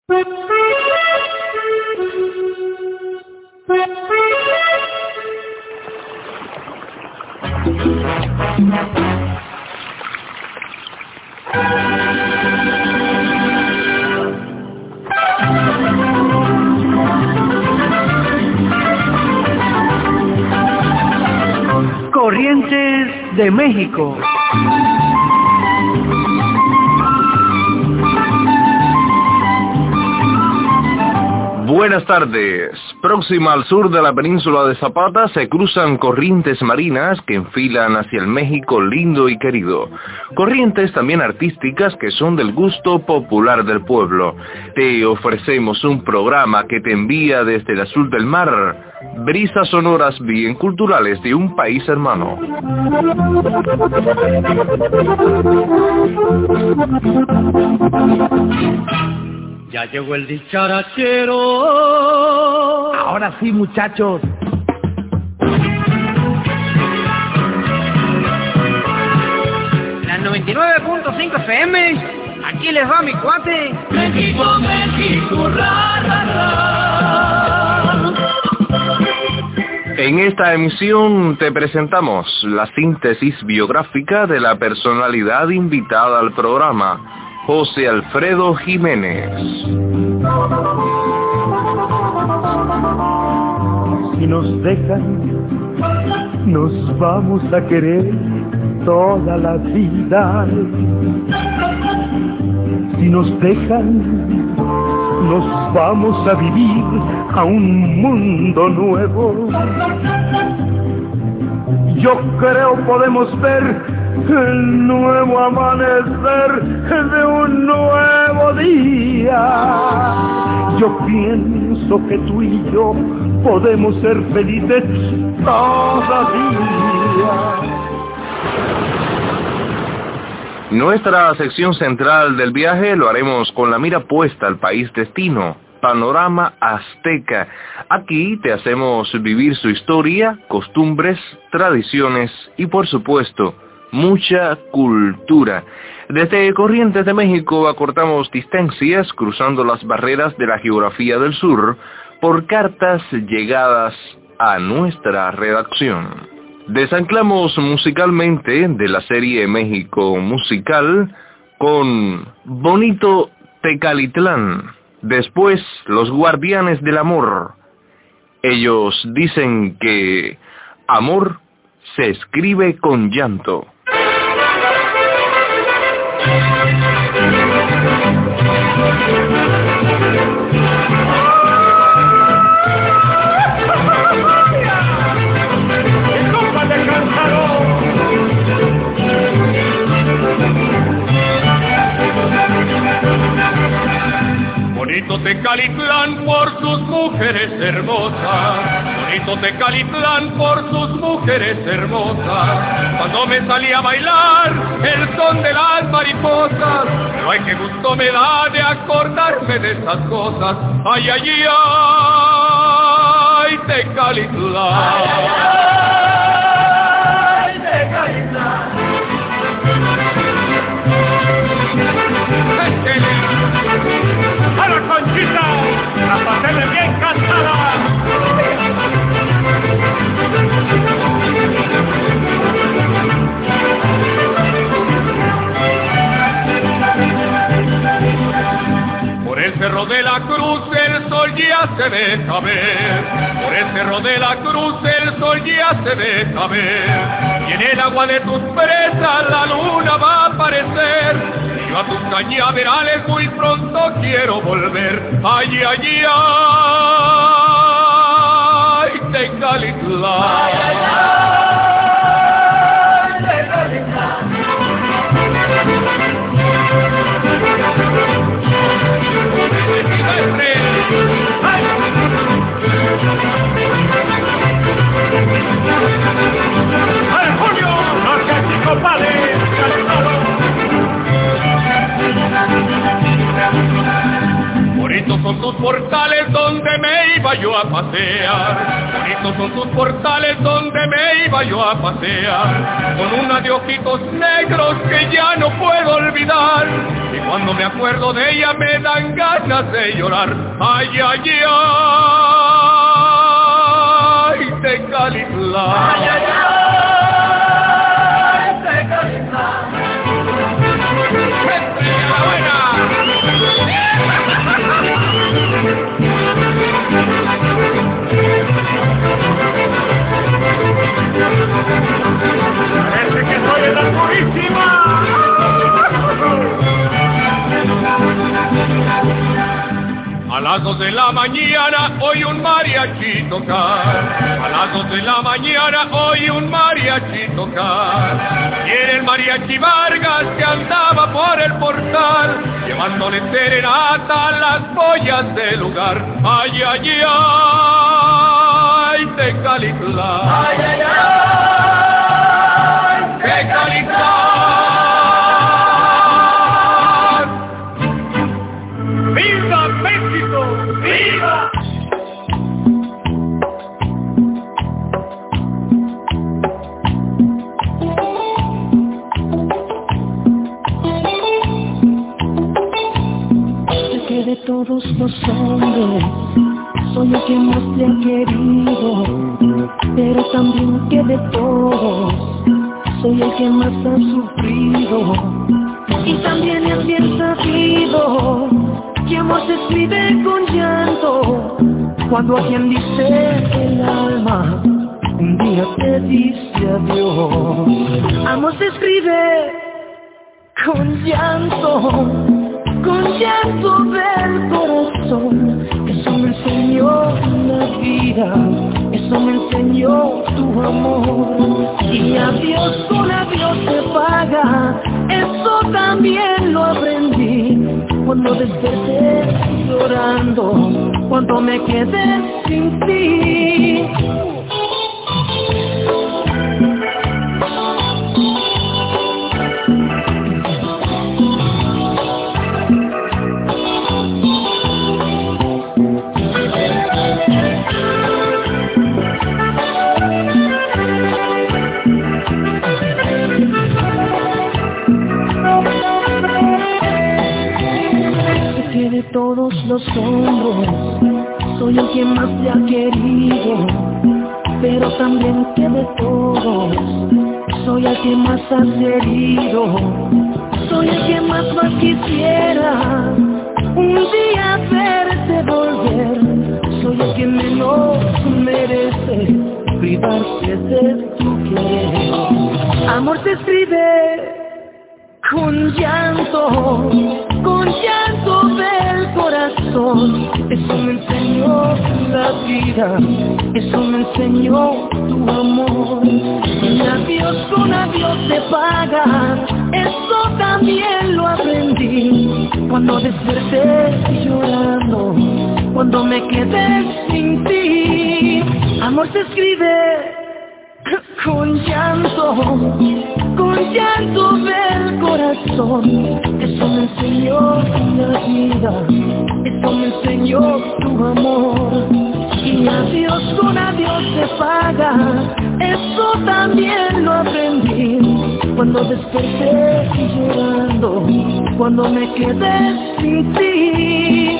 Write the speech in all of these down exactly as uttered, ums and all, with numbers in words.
Corrientes de México. Buenas tardes. Próxima al sur de la península de Zapata se cruzan corrientes marinas que enfilan hacia el México lindo y querido. Corrientes también artísticas que son del gusto popular del pueblo. Te ofrecemos un programa que te envía desde el azul del mar brisas sonoras bien culturales de un país hermano. Ya llegó el dicharachero. Ahora sí, muchachos. La noventa y nueve punto cinco F M. Aquí les va mi cuate. México, México, ra, ra, ra. En esta emisión te presentamos la síntesis biográfica de la personalidad invitada al programa, José Alfredo Jiménez. Si nos dejan, nos vamos a querer toda la vida. Si nos dejan, nos vamos a vivir a un mundo nuevo. Yo creo podemos ver el nuevo amanecer de un nuevo día. Yo pienso que tú y yo podemos ser felices todavía. Nuestra sección central del viaje lo haremos con la mira puesta al país destino, Panorama Azteca. Aquí te hacemos vivir su historia, costumbres, tradiciones y por supuesto, mucha cultura. Desde Corrientes de México acortamos distancias cruzando las barreras de la geografía del sur por cartas llegadas a nuestra redacción. Desanclamos musicalmente de la serie México Musical con Bonito Tecalitlán. Después, Los Guardianes del Amor. Ellos dicen que amor se escribe con llanto. Bonito Tecalitlán por sus mujeres hermosas, bonito Tecalitlán por sus mujeres hermosas. Cuando me salí a bailar el son de las mariposas, pero ay qué gusto me da de acordarme de esas cosas. Ay, ay, ay, Tecalitlán. Ay, ay, ay, Tecalitlán. ¡A la Conchita! ¡A pasarle bien cantada! Por el Cerro de la Cruz el sol ya se deja ver. Por el Cerro de la Cruz el sol ya se deja ver. Y en el agua de tus presas la luna va a aparecer. Yo a tus cañaverales muy pronto quiero volver. Ay, ay, ay, Tecalitlán. Ay, ay, ay, Tecalitlán. Ay. ¡Ay, Julio! ¡No seas psicopales! Bonitos son tus portales donde me iba yo a pasear. Bonitos son tus portales donde me iba yo a pasear. Con una de ojitos negros que ya no puedo olvidar. Y cuando me acuerdo de ella me dan ganas te hace llorar. Ay, ay, ay, Tecalitlán. Ay, ay, ay, Tecalitlán. ¡Estrella la buena! Parece que soy en la Purísima. A las dos de la mañana oí un mariachi tocar. A las dos de la mañana oí un mariachi tocar. Y era el mariachi Vargas que andaba por el portal, llevándole serenata a las joyas del lugar. Ay, ay, ay, Tecalitlán. Ay, ay, ay, Tecalitlán. ¡Viva México! ¡Viva! Sé que de todos los hombres soy el que más te ha querido, pero también que de todos soy el que más ha sufrido. Y también es bien sabido que amor se escribe con llanto, cuando a quien dice el alma un día te dice adiós. Amor se escribe con llanto, con llanto del corazón. Eso me enseñó la vida, eso me enseñó tu amor. Y adiós con adiós se paga, eso también lo aprendí cuando desperté llorando, cuando me quedé sin ti. Todos los hombres soy el que más te ha querido, pero también que de todos soy el que más has herido. Soy el que más más quisiera un día verte volver. Soy el que menos merece privarse de tu querer. Amor se escribe con llanto, con llanto del corazón. Eso me enseñó la vida, eso me enseñó tu amor. Y adiós con adiós se paga, eso también lo aprendí cuando desperté llorando, cuando me quedé sin ti. Amor se escribe con llanto, con llanto del corazón. Eso me enseñó la vida, eso me enseñó tu amor. Y adiós con adiós se paga, eso también lo aprendí cuando desperté llorando, cuando me quedé sin ti.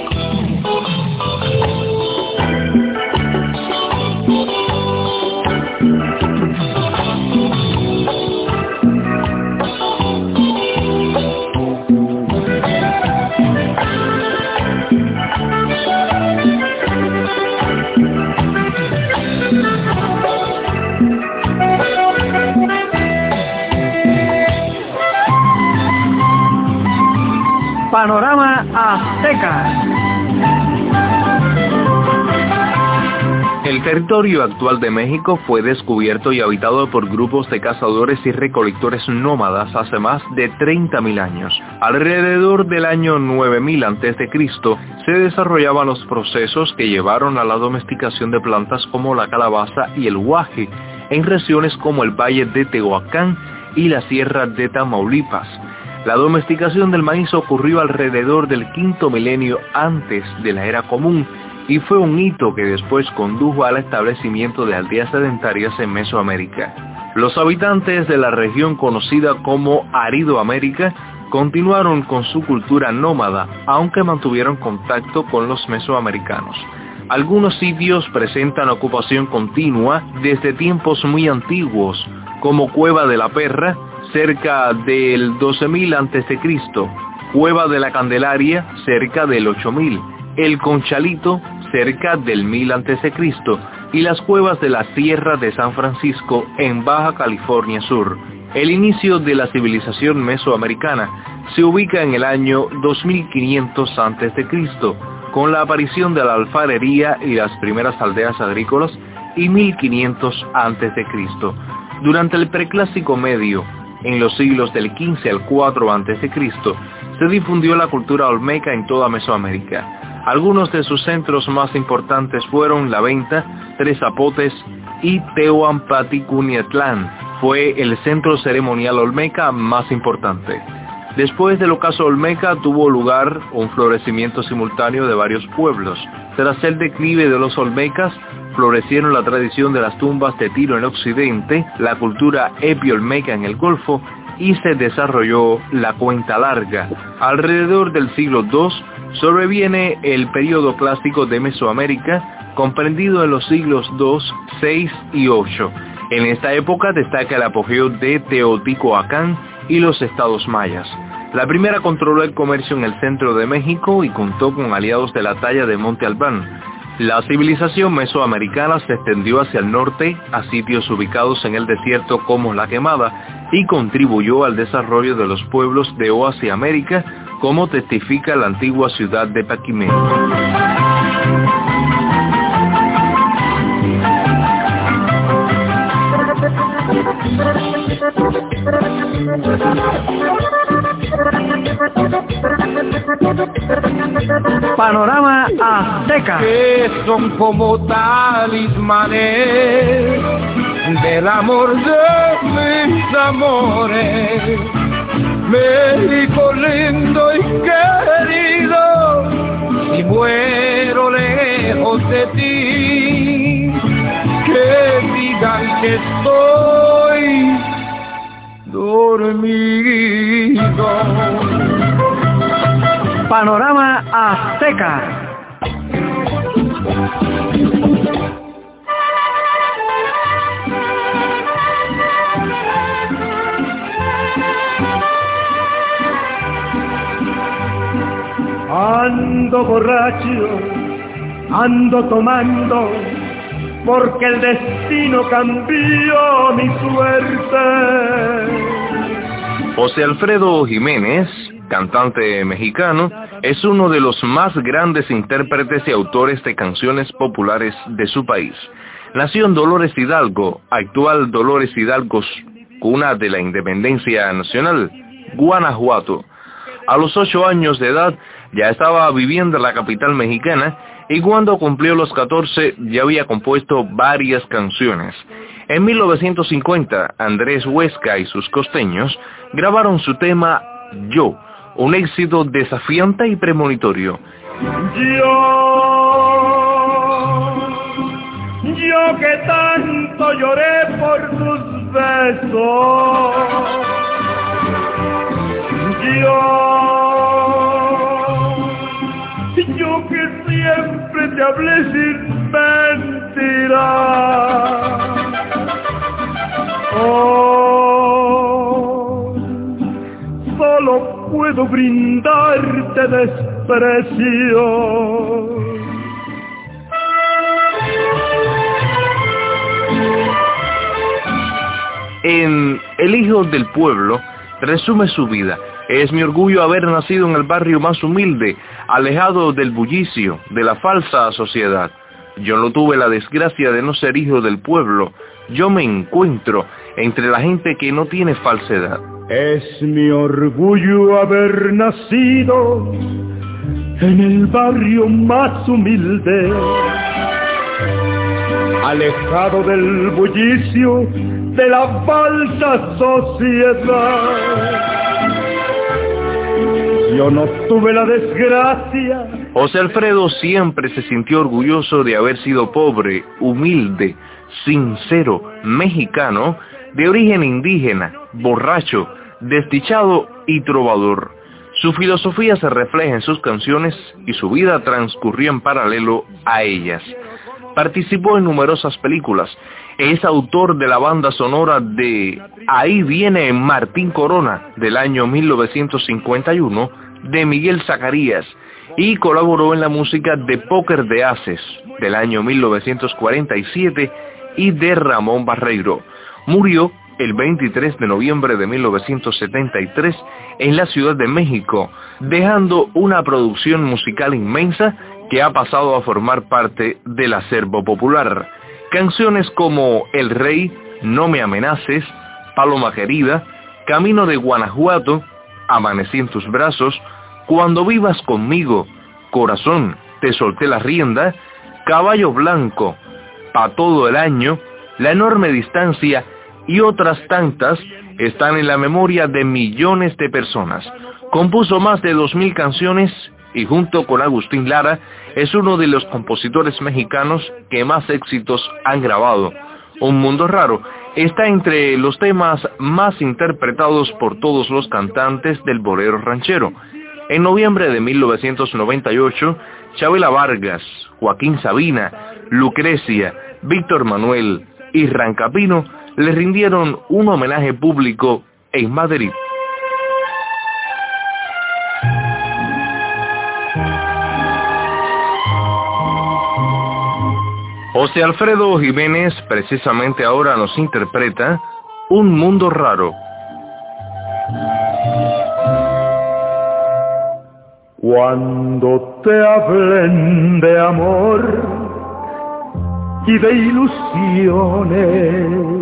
Panorama Azteca. El territorio actual de México fue descubierto y habitado por grupos de cazadores y recolectores nómadas hace más de treinta mil años. Alrededor del año nueve mil antes de Cristo se desarrollaban los procesos que llevaron a la domesticación de plantas como la calabaza y el huaje en regiones como el Valle de Tehuacán y la Sierra de Tamaulipas. La domesticación del maíz ocurrió alrededor del quinto milenio antes de la era común y fue un hito que después condujo al establecimiento de aldeas sedentarias en Mesoamérica. Los habitantes de la región conocida como Aridoamérica continuaron con su cultura nómada, aunque mantuvieron contacto con los mesoamericanos. Algunos sitios presentan ocupación continua desde tiempos muy antiguos, como Cueva de la Perra, cerca del doce mil antes de Cristo, Cueva de la Candelaria, cerca del ocho mil, el Conchalito, cerca del mil antes de Cristo, y las cuevas de la Sierra de San Francisco en Baja California Sur. El inicio de la civilización mesoamericana se ubica en el año dos mil quinientos antes de Cristo, con la aparición de la alfarería y las primeras aldeas agrícolas, y mil quinientos antes de Cristo. Durante el Preclásico Medio, en los siglos del quince al cuatro antes de Cristo, se difundió la cultura olmeca en toda Mesoamérica. Algunos de sus centros más importantes fueron La Venta, Tres Zapotes y Tehuampaticunietlán. Fue el centro ceremonial olmeca más importante. Después del ocaso olmeca tuvo lugar un florecimiento simultáneo de varios pueblos. Tras el declive de los olmecas, florecieron la tradición de las tumbas de Tiro en Occidente, la cultura epi-olmeca en el Golfo, y se desarrolló la Cuenta Larga. Alrededor del siglo segundo sobreviene el período clásico de Mesoamérica, comprendido en los siglos dos, seis y ocho. En esta época destaca el apogeo de Teotihuacán y los estados mayas. La primera controló el comercio en el centro de México y contó con aliados de la talla de Monte Albán. La civilización mesoamericana se extendió hacia el norte a sitios ubicados en el desierto como La Quemada y contribuyó al desarrollo de los pueblos de Oasis América, como testifica la antigua ciudad de Paquimé. Panorama Azteca. Que son como talismanes del amor de mis amores. México lindo y querido, si muero lejos de ti, que digan que estoy dormido. Panorama Azteca. Ando borracho, ando tomando, porque el destino cambió mi suerte. José Alfredo Jiménez, cantante mexicano, es uno de los más grandes intérpretes y autores de canciones populares de su país. Nació en Dolores Hidalgo, actual Dolores Hidalgo, cuna de la independencia nacional, Guanajuato. A los ocho años de edad ya estaba viviendo en la capital mexicana y cuando cumplió los catorce ya había compuesto varias canciones. En mil novecientos cincuenta, Andrés Huesca y sus costeños grabaron su tema Yo, un éxito desafiante y premonitorio. Yo, yo que tanto lloré por tus besos, yo, yo que siempre te hablé sin mentira. Oh, solo puedo brindarte desprecio. En El Hijo del Pueblo resume su vida. Es mi orgullo haber nacido en el barrio más humilde, alejado del bullicio, de la falsa sociedad. Yo no tuve la desgracia de no ser hijo del pueblo. Yo me encuentro entre la gente que no tiene falsedad. Es mi orgullo haber nacido en el barrio más humilde, alejado del bullicio de la falsa sociedad. Yo no tuve la desgracia. José Alfredo siempre se sintió orgulloso de haber sido pobre, humilde, sincero, mexicano, de origen indígena, borracho, desdichado y trovador. Su filosofía se refleja en sus canciones y su vida transcurrió en paralelo a ellas. Participó en numerosas películas. Es autor de la banda sonora de Ahí viene Martín Corona, del año mil novecientos cincuenta y uno, de Miguel Zacarías, y colaboró en la música de Póker de Haces, del año mil novecientos cuarenta y siete, y de Ramón Barreiro. Murió el veintitrés de noviembre de mil novecientos setenta y tres en la Ciudad de México, dejando una producción musical inmensa que ha pasado a formar parte del acervo popular. Canciones como El Rey, No me amenaces, Paloma querida, Camino de Guanajuato, Amanecí en tus brazos, Cuando vivas conmigo, Corazón, te solté la rienda, Caballo blanco, Pa' todo el año, La enorme distancia y otras tantas están en la memoria de millones de personas. Compuso más de dos mil canciones y junto con Agustín Lara es uno de los compositores mexicanos que más éxitos han grabado. Un mundo raro está entre los temas más interpretados por todos los cantantes del bolero ranchero. En noviembre de mil novecientos noventa y ocho, Chabela Vargas, Joaquín Sabina, Lucrecia, Víctor Manuel y Rancapino le rindieron un homenaje público en Madrid. José Alfredo Jiménez precisamente ahora nos interpreta Un mundo raro. Cuando te hablen de amor y de ilusiones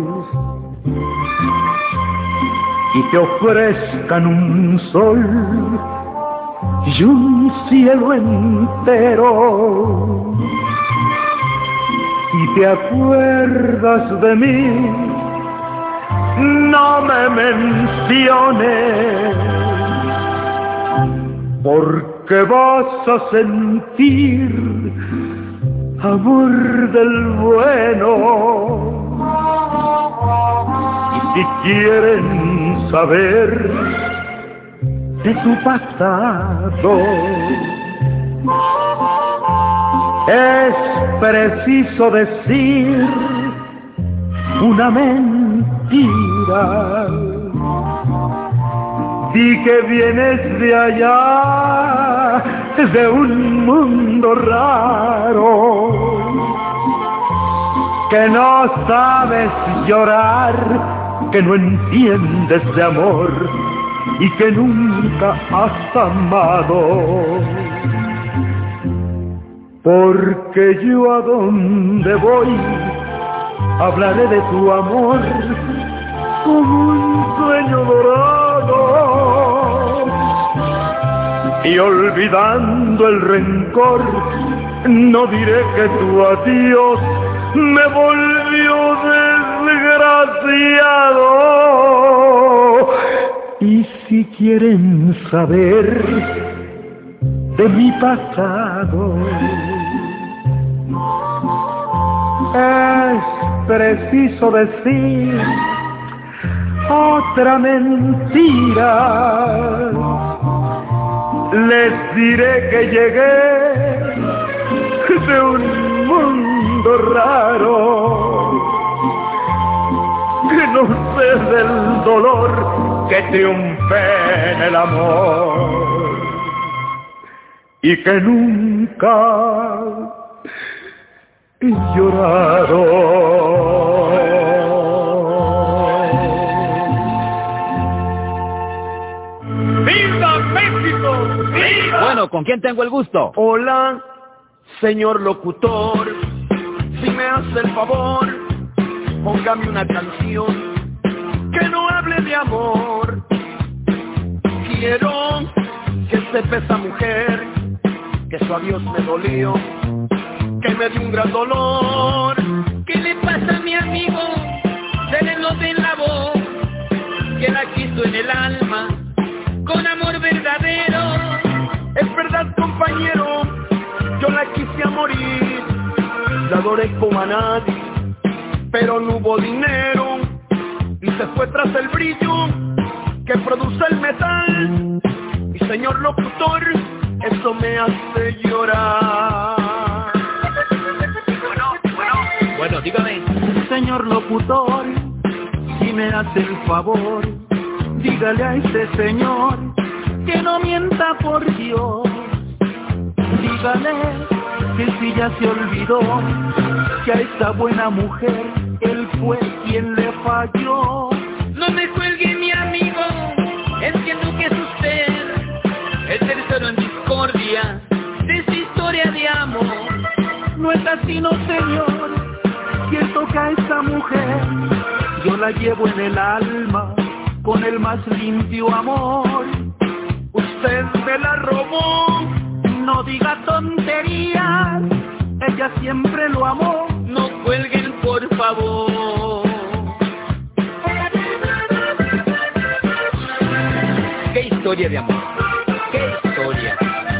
y te ofrezcan un sol y un cielo entero y te acuerdas de mí, no me menciones, porque vas a sentir amor del bueno. Y si quieren saber de tu pasado, es preciso decir una mentira. Di que vienes de allá, de un mundo raro, que no sabes llorar, que no entiendes de amor y que nunca has amado. Porque yo a donde voy hablaré de tu amor como un sueño dorado, y olvidando el rencor no diré que tu adiós me volvió desgraciado. Y si quieren saber de mi pasado, es preciso decir otra mentira. Les diré que llegué de un mundo raro, que no sé del dolor que triunfe en el amor y que nunca he llorado. ¡Viva México! ¡Viva! Bueno, ¿con quién tengo el gusto? Hola, señor locutor, si me hace el favor, póngame una canción que no hable de amor. Quiero que sepa esa mujer que su adiós me dolió, que me dio un gran dolor. ¿Qué le pasa a mi amigo? Se le nota en la voz que la quiso en el alma con amor verdadero. Es verdad, compañero, yo la quise a morir, la adoré como a nadie, pero no hubo dinero y se fue tras el brillo que produce el metal. Y señor locutor, eso me hace llorar. Bueno, bueno, bueno, dígame. Señor locutor, si me hace el favor, dígale a este señor que no mienta por Dios. Dígale que si ya se olvidó que a esta buena mujer él fue quien le falló. No me cuelgue, mi amigo, entiendo que es usted el tercero en discordia de esta historia de amor. No es así, no señor, quien toca a esta mujer, yo la llevo en el alma con el más limpio amor. Usted me la robó, no diga tonterías, ella siempre lo amó. No cuelguen, por favor. ¿Qué historia de amor? ¿Qué historia?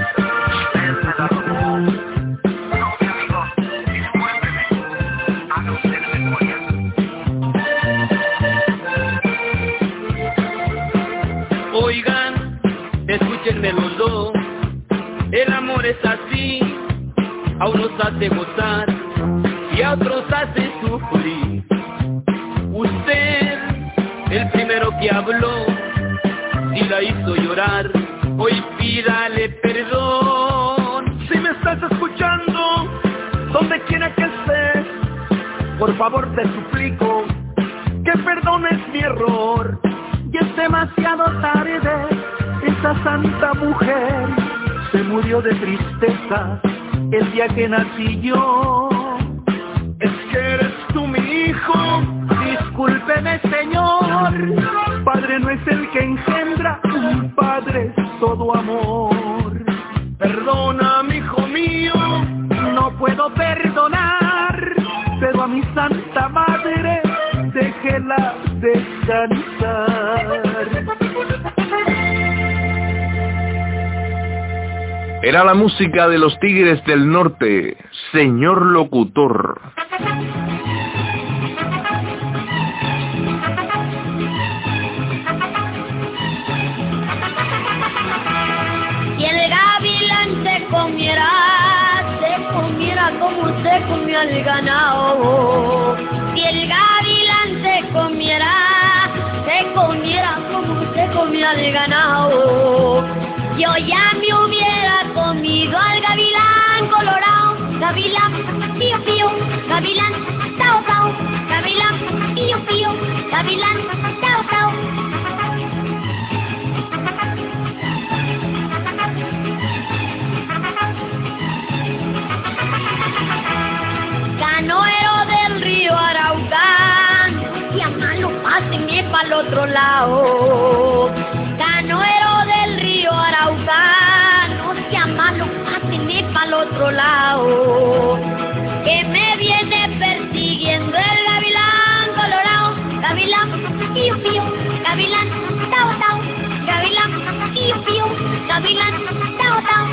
Oigan, escúchenme los dos, el amor es así, a unos hace gozar y a otros hace sufrir. Usted, el primero que habló, si la hizo llorar, hoy pídale perdón. Si me estás escuchando, donde quiera que estés, por favor te suplico que perdones mi error. Y es demasiado tarde, esa santa mujer se murió de tristeza el día que nací yo. Es que eres tú mi hijo. Discúlpeme, señor, padre no es el que engendra, un padre es todo amor. Perdona, mi hijo mío. No puedo perdonar, pero a mi santa madre déjela descansar. Era la música de los Tigres del Norte, señor locutor. Si el gavilán se comiera, se comiera como se comió al ganado. Si el gavilán se comiera, se comiera como se comió al ganado. Yo ya me hubiera comido al gavilán colorado. Gavilán, pío pío, gavilán, tao tao. Gavilán, pío pío, gavilán, tao tao. Canoero del río Araucán, si a malo pásenme pa'l otro lado. Canoero del río Araucán, no sea malo, pásenme pa'l otro lado. Que me viene persiguiendo el gavilán colorado. Gavilán, pío pío, gavilán, tao tao. Gavilán, pío pío, gavilán, tao tao.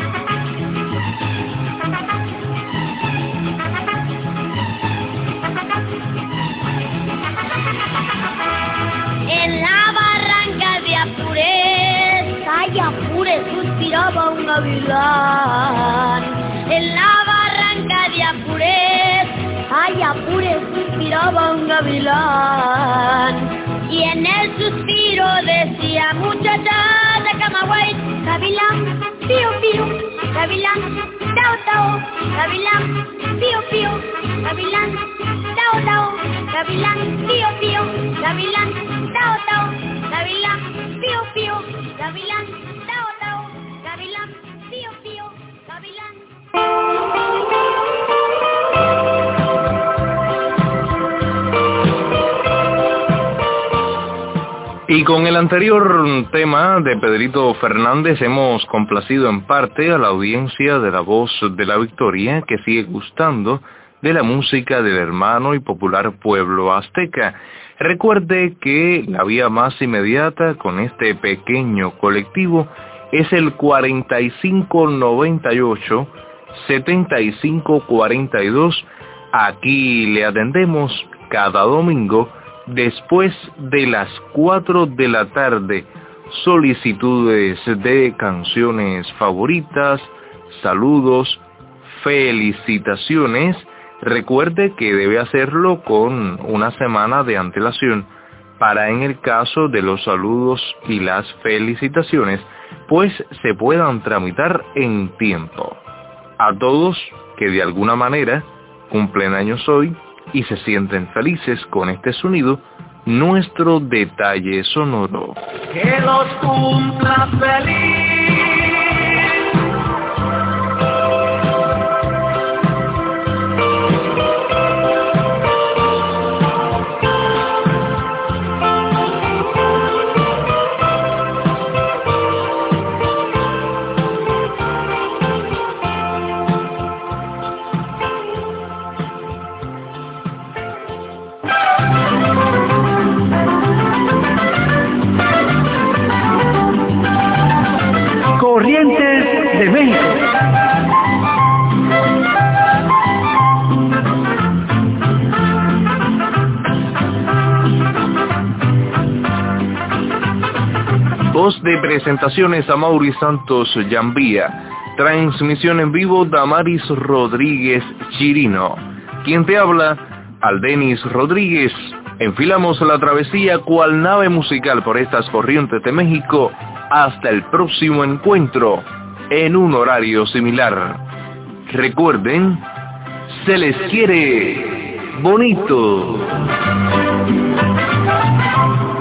En la barranca de Apures, ay Apures, suspiraba un gavilán. En la barranca de Apures, ay Apures, suspiraba un gavilán. Y en el suspiro decía, muchacha de Camagüey, gavilán, pío pío, gavilán, tao tao. Gavilán, pío pío, gavilán, tao tao. Gavilán, pío pío, gavilán, tao tao. Gavilán, pío pío, gavilán, tao tao. Gavilán, pío pío, gavilán. Y con el anterior tema de Pedrito Fernández hemos complacido en parte a la audiencia de La Voz de la Victoria, que sigue gustando de la música del hermano y popular pueblo azteca. Recuerde que la vía más inmediata con este pequeño colectivo es el cuarenta y cinco noventa y ocho, setenta y cinco cuarenta y dos. Aquí le atendemos cada domingo después de las cuatro de la tarde, solicitudes de canciones favoritas, saludos, felicitaciones. Recuerde que debe hacerlo con una semana de antelación para, en el caso de los saludos y las felicitaciones, pues se puedan tramitar en tiempo. A todos que de alguna manera cumplen años hoy y se sienten felices con este sonido, nuestro detalle sonoro. Que los cumpla feliz. Corrientes de México. Voz de presentaciones a Mauri Santos Yambía. Transmisión en vivo Damaris Rodríguez Chirino. Quien te habla, Aldenis Rodríguez. Enfilamos la travesía cual nave musical por estas corrientes de México. Hasta el próximo encuentro, en un horario similar. Recuerden, se les quiere bonito.